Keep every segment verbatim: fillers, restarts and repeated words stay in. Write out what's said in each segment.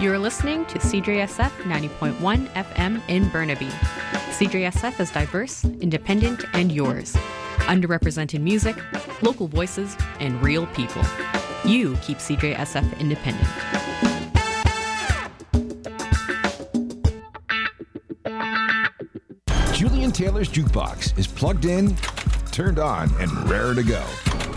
You're listening to C J S F ninety point one F M in Burnaby. C J S F is diverse, independent, and yours. Underrepresented music, local voices, and real people. You keep C J S F independent. Julian Taylor's Jukebox is plugged in, turned on, and raring to go.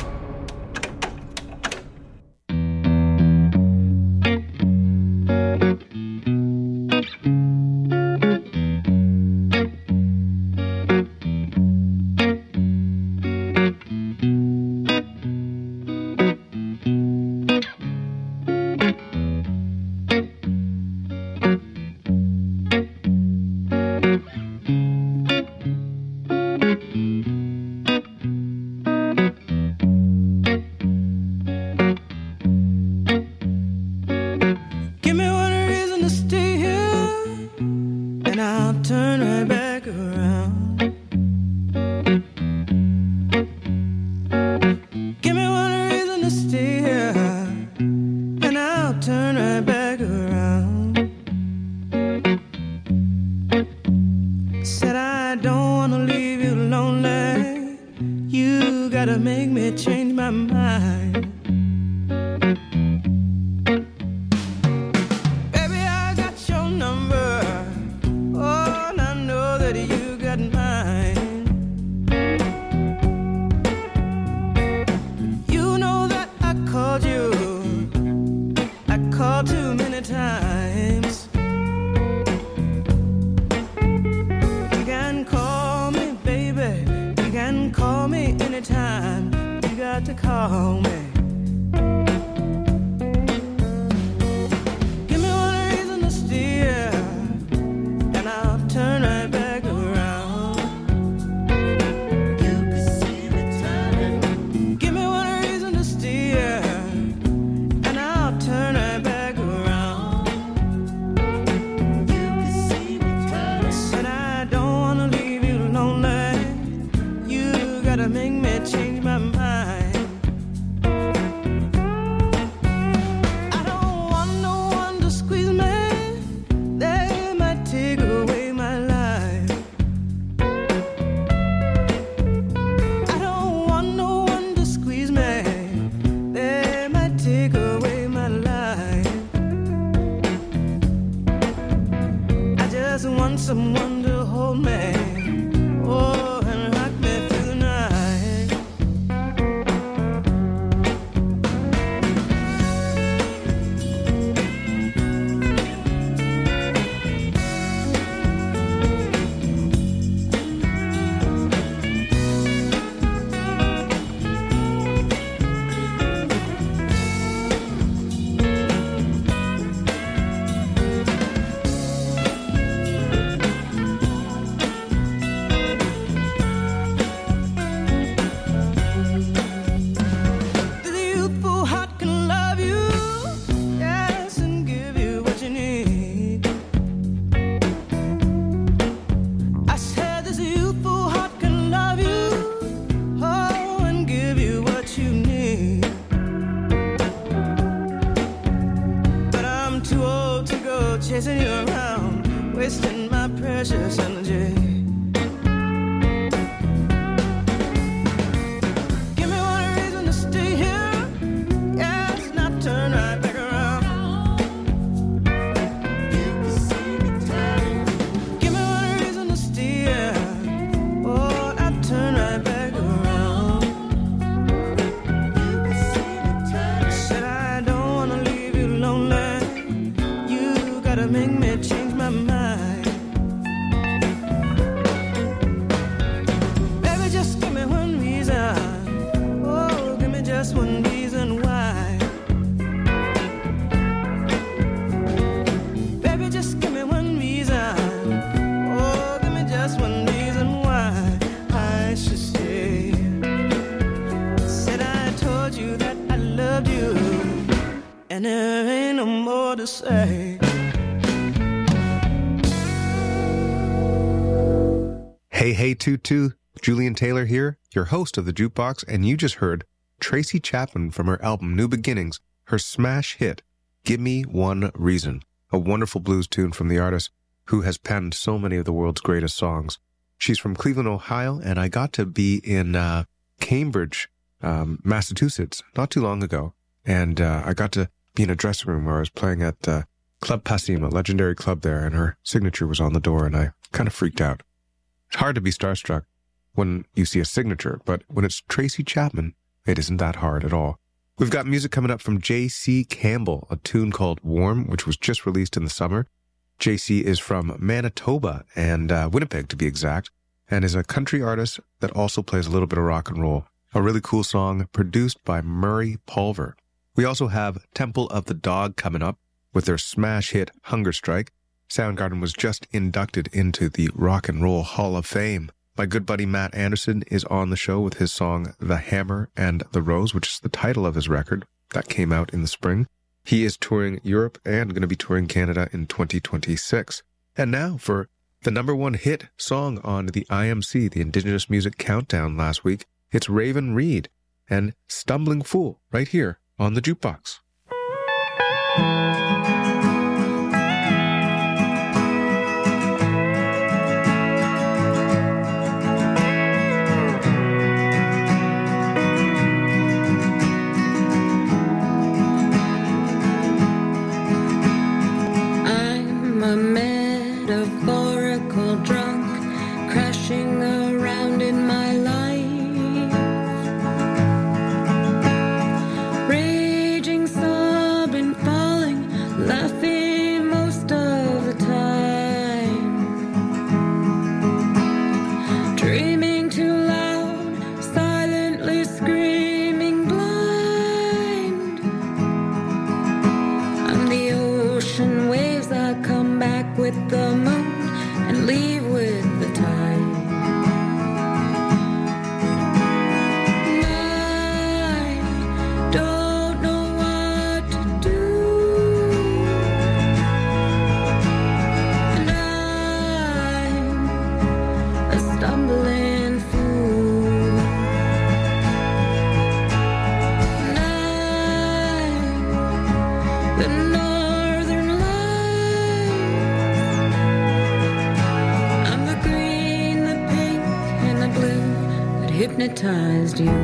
Hey, hey, Tutu, Julian Taylor here, your host of The Jukebox, and you just heard Tracy Chapman from her album New Beginnings, her smash hit, Give Me One Reason. a wonderful blues tune from the artist who has penned so many of the world's greatest songs. She's from Cleveland, Ohio, and I got to be in uh, Cambridge, um, Massachusetts, not too long ago. And uh, I got to be in a dressing room where I was playing at uh, Club Passim, a legendary club there, and her signature was on the door, and I kind of freaked out. It's hard to be starstruck when you see a signature, but when it's Tracy Chapman, it isn't that hard at all. We've got music coming up from J C Campbell, a tune called Warm, which was just released in the summer. J C is from Manitoba, and uh, Winnipeg to be exact, and is a country artist that also plays a little bit of rock and roll. A really cool song produced by Murray Pulver. We also have Temple of the Dog coming up with their smash hit Hunger Strike. Soundgarden was just inducted into the Rock and Roll Hall of Fame. My good buddy Matt Anderson is on the show with his song The Hammer and the Rose, which is the title of his record. That came out in the spring. He is touring Europe and going to be touring Canada in twenty twenty-six. And now for the number one hit song on the I M C, the Indigenous Music Countdown last week. It's Raven Reed and Stumbling Fool right here on the Jukebox. I'm a metaphorical drunk crashing around in my life. Laughing most of the time, dreaming too loud, silently screaming blind. I'm the ocean waves that come back with the moon and leave with the tide. Hypnotized you.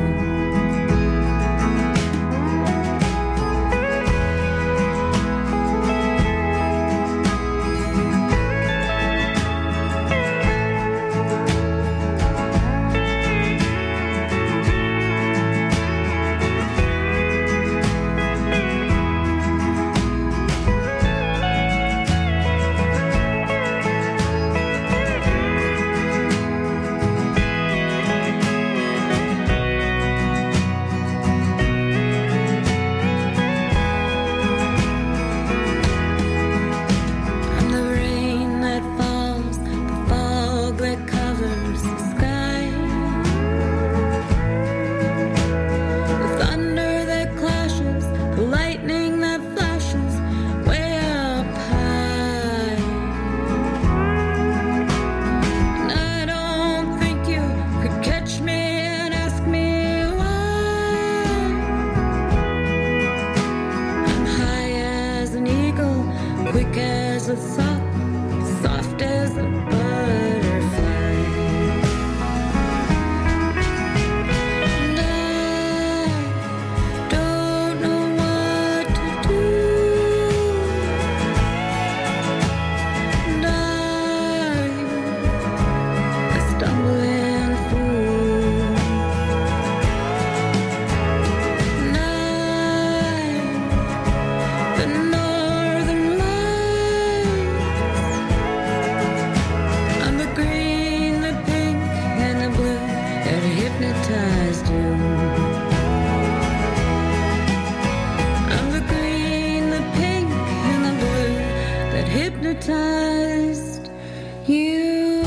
Hypnotized you.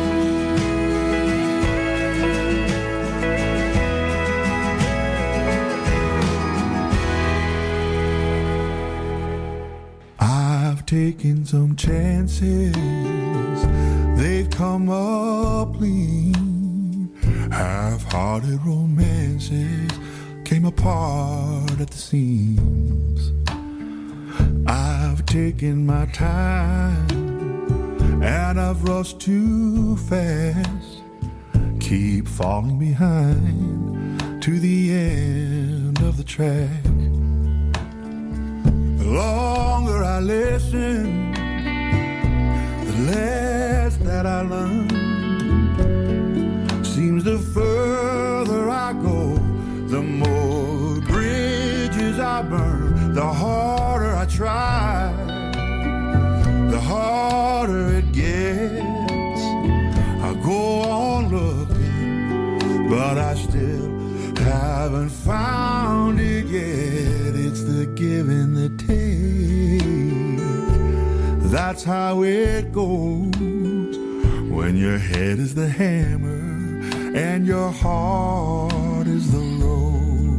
I've taken some chances, they've come up clean. Half-hearted romances came apart at the seams. I've taken my time and I've rushed too fast, keep falling behind to the end of the track. The longer I listen, the less that I learn. Seems the further I go, the more bridges I burn. The harder I try, the harder it gets. I go on looking, but I still haven't found it yet. It's the give and the take. That's how it goes when your head is the hammer and your heart is the rose.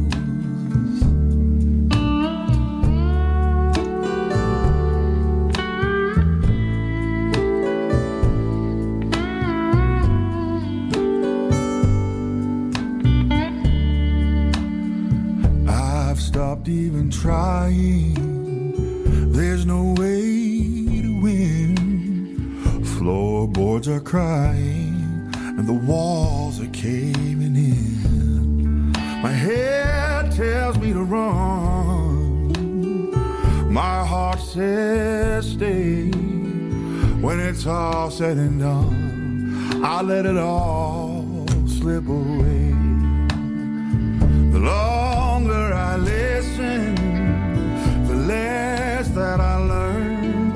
I've stopped even trying. There's no way to win. Floorboards are crying and the walls are caving in. My head tells me to run, my heart says stay. When it's all said and done, I let it all slip away. The longer I listen, the less that I learn.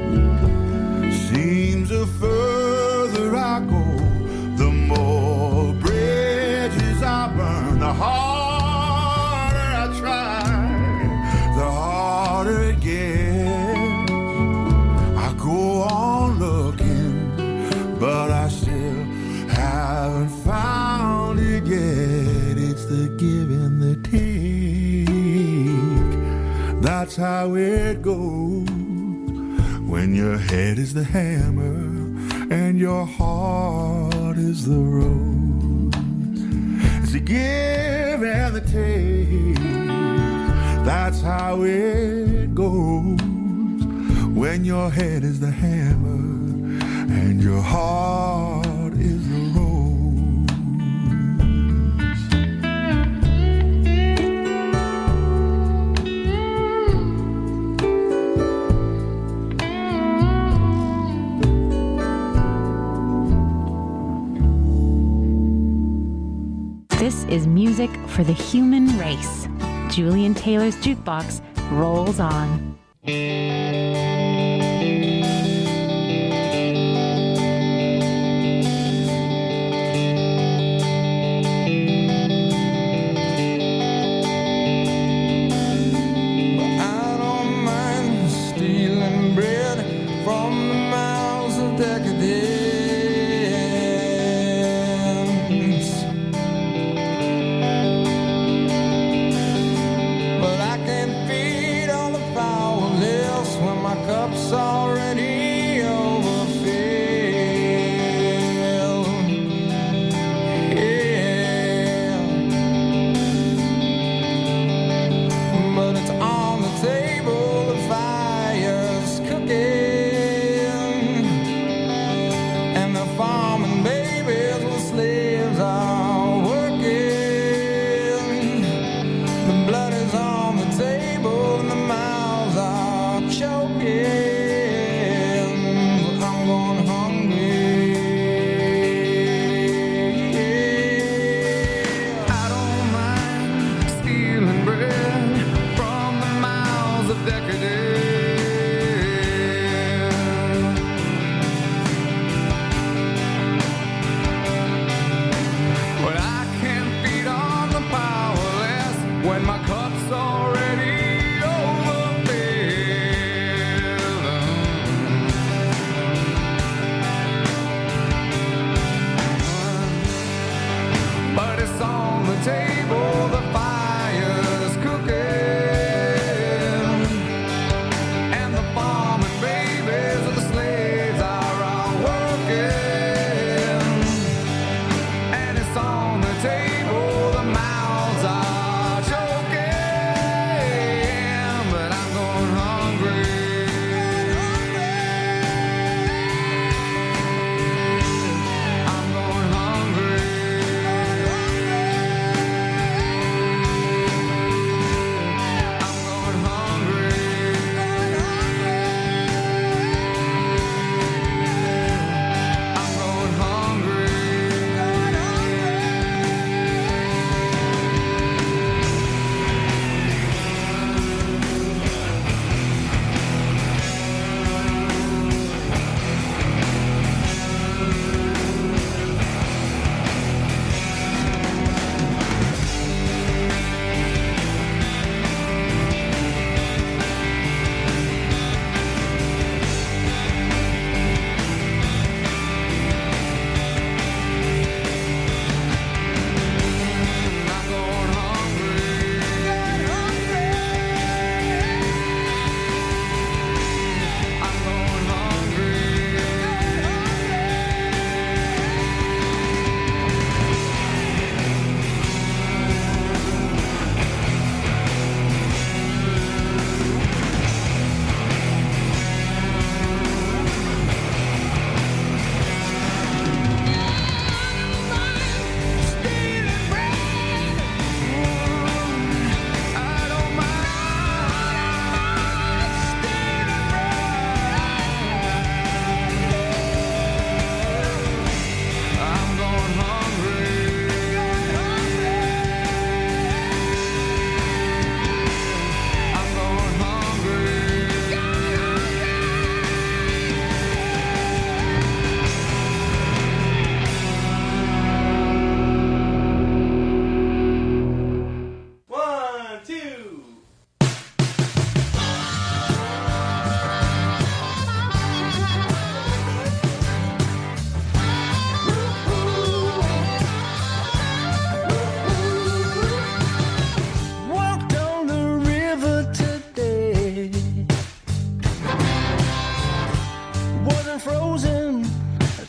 Seems the further I go, the more bridges I burn. The harder I try, the harder it gets. I go on looking, but I still haven't found it yet. It's the give and the take. That's how it goes when your head is the hammer and your heart is the rose. It's the give and the take. That's how it goes when your head is the hammer and your heart is the rose. This is music for the human race. Julian Taylor's Jukebox rolls on. My cup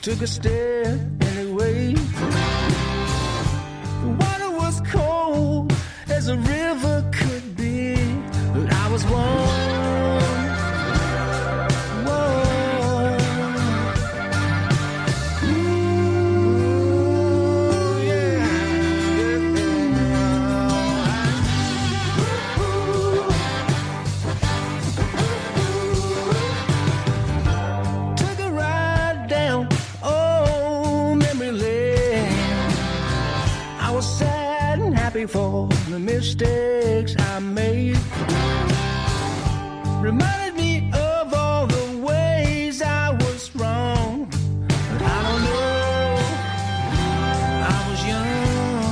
took a step anyway. The water was cold as a river could be, but I was warm, warm. Ooh, yeah. Took a ride down old memory lane. I was sad and happy for the mistakes I made. Reminded me of all the ways I was wrong. But I don't know, I was young.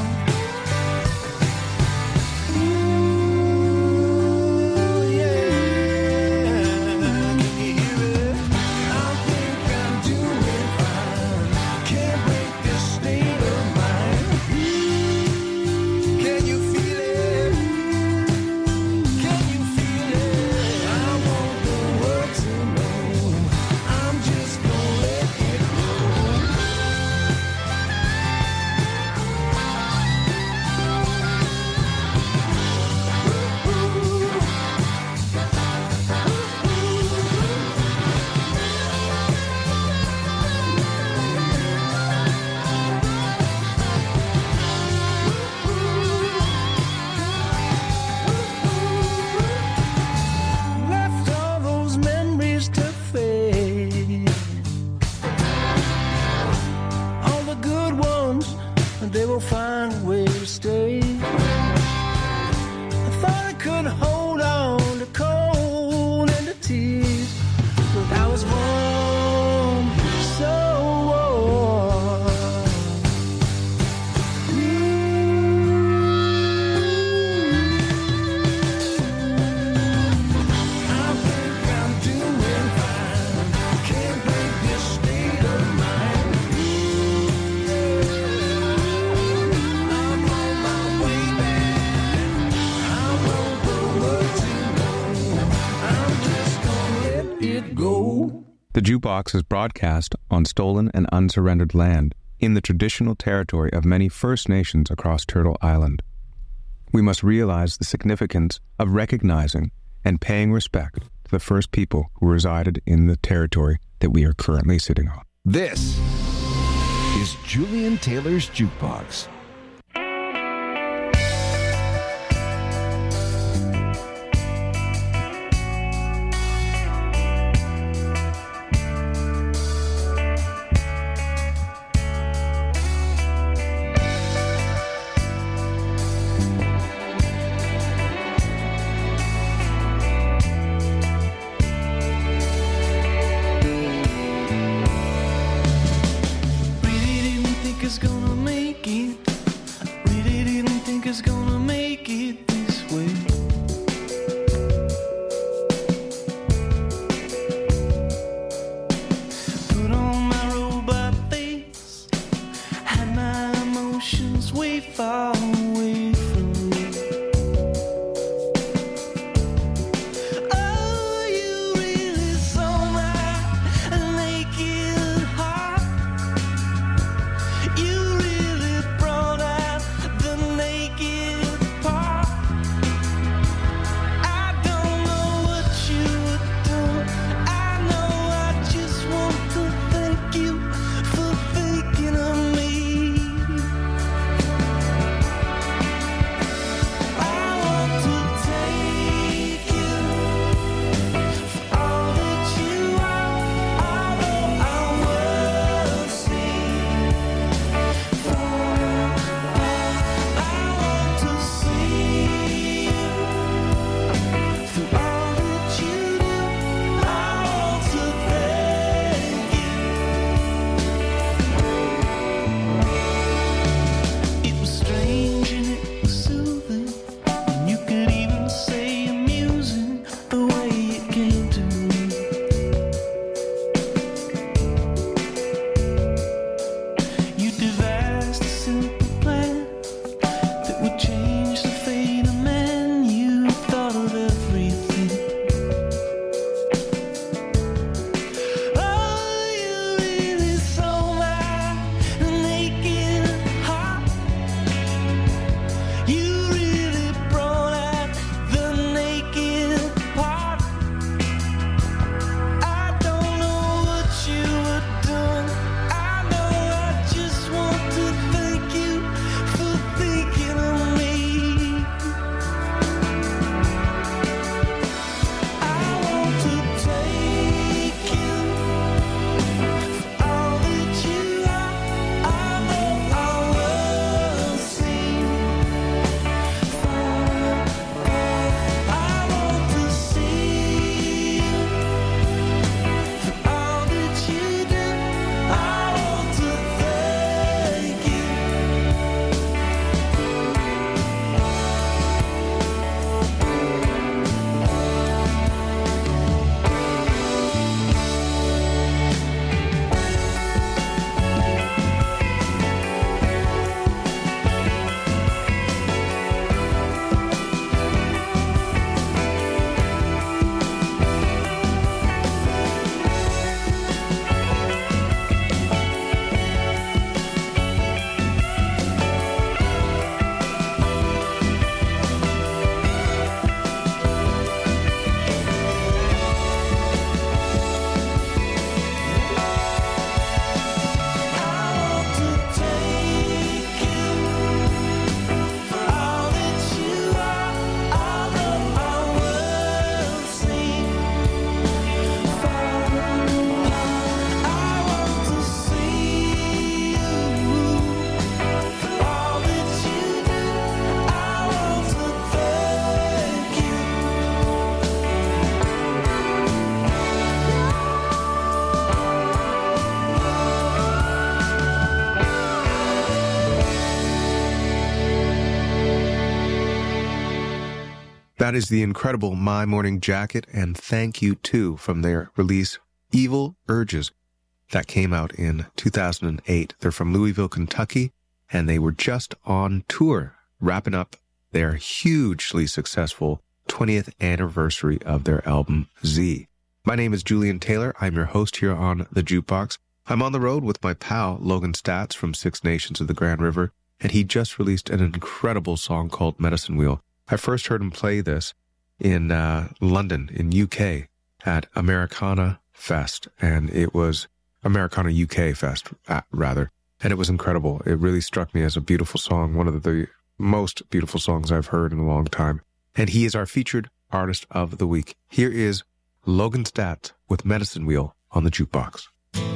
Ooh, yeah. Can you hear it? I think I'm doing fine. Can't break this state of mind. Can you feel it? Can you feel it? I want the world to know I'm just gonna let it go. Left all those memories to fade. All the good ones, they will find a way to stay. I thought I could hold on to cold and to tears, but I was warm, so warm. I think I'm doing fine. Can't break this state of mind. I'm on my way back. I want the world to know I'm just gonna let it go. The Jukebox is broadcast on stolen and unsurrendered land in the traditional territory of many First Nations across Turtle Island. We must realize the significance of recognizing and paying respect to the first people who resided in the territory that we are currently sitting on. This is Julian Taylor's Jukebox. Really didn't think I was gonna make it. That is the incredible My Morning Jacket and Thank You Too from their release Evil Urges that came out in two thousand eight. They're from Louisville, Kentucky, and they were just on tour, wrapping up their hugely successful twentieth anniversary of their album Z. My name is Julian Taylor. I'm your host here on The Jukebox. I'm on the road with my pal Logan Stats from Six Nations of the Grand River, and he just released an incredible song called Medicine Wheel. I first heard him play this in uh, London, in U K, at Americana Fest, and it was Americana U K Fest, uh, rather, and it was incredible. It really struck me as a beautiful song, one of the most beautiful songs I've heard in a long time, and he is our featured artist of the week. Here is Logan Stats with Medicine Wheel on the Jukebox.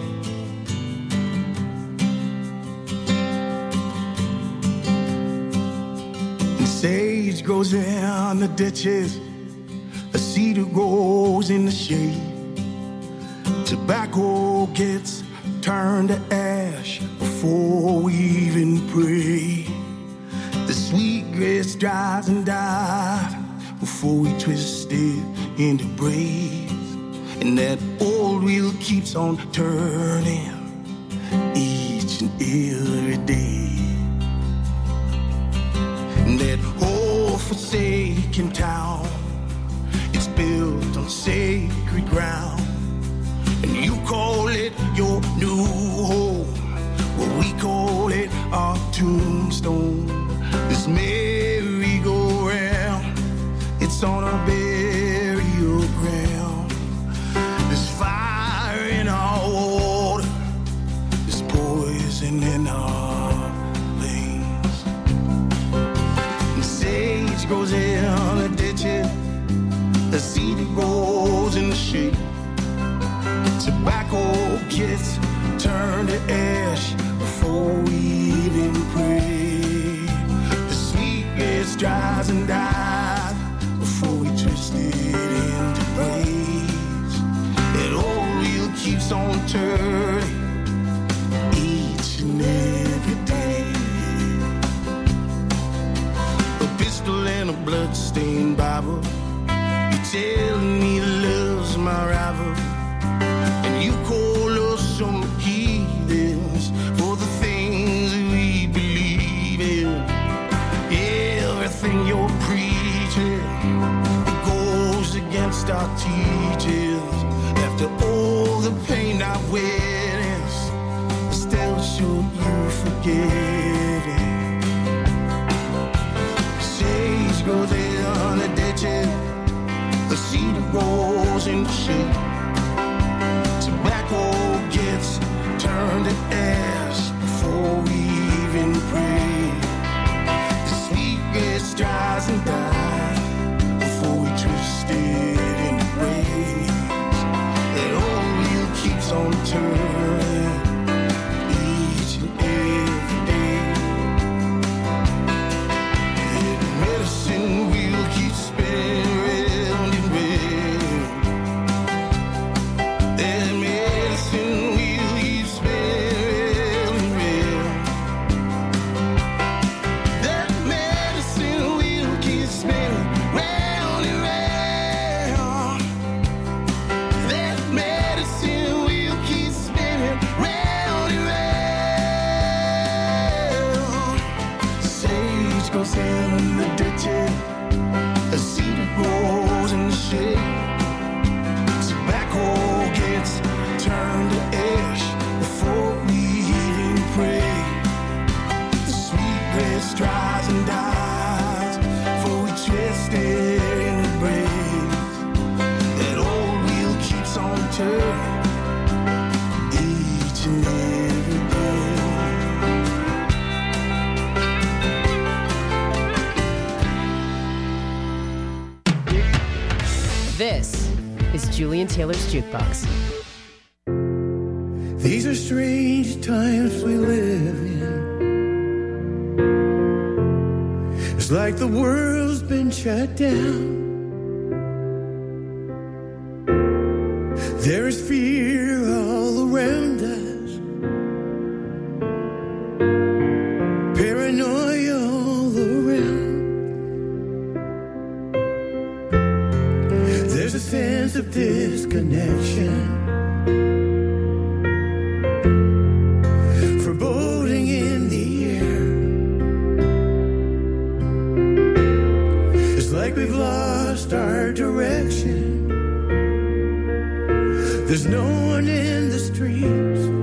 Sage grows in the ditches, a cedar grows in the shade. Tobacco gets turned to ash before we even pray. The sweet grass dries and dies before we twist it into braids. And that old wheel keeps on turning each and every day. That old forsaken town, it's built on sacred ground, and you call it your new home, well we call it our tombstone. This merry-go-round, it's on our burial ground. There's fire in our water, there's poison in our goes in the ditches, the cedar grows in the shade. Tobacco gets turned to ash before we even pray. The sweet grass dries and dies before we twist it into braids. That old wheel keeps on turning each and every day. And a bloodstained Bible, you're telling me that love's my rival, and you call us some heathens for the things that we believe in. Everything you're preaching, it goes against our teachings. After all the pain I've witnessed, still should you forgive it? Goes in the ditches, the cedar grows in the shade. Tobacco gets turned to ash before we even pray. The sweet grass dries and dies before we twist it into braids. That old wheel keeps on turning each and every day. Medicine wheel keeps spinning round and round. That medicine wheel keeps spinning round and round. That medicine wheel keeps spinning round and round. That medicine wheel keeps spinning round and round. Sage goes in the ditches, a cedar grows in the shade. Tobacco gets turned to ash before we even pray. The sweet grass dries and dies before we twist it in the braids. That old wheel keeps on turning each and every day. This is Julian Taylor's Jukebox. These are strange times we live in. It's like the world's been shut down. There is fear all around us, paranoia all around. sense of disconnection. Foreboding in the air. It's like we've lost our direction. There's no one in the streets.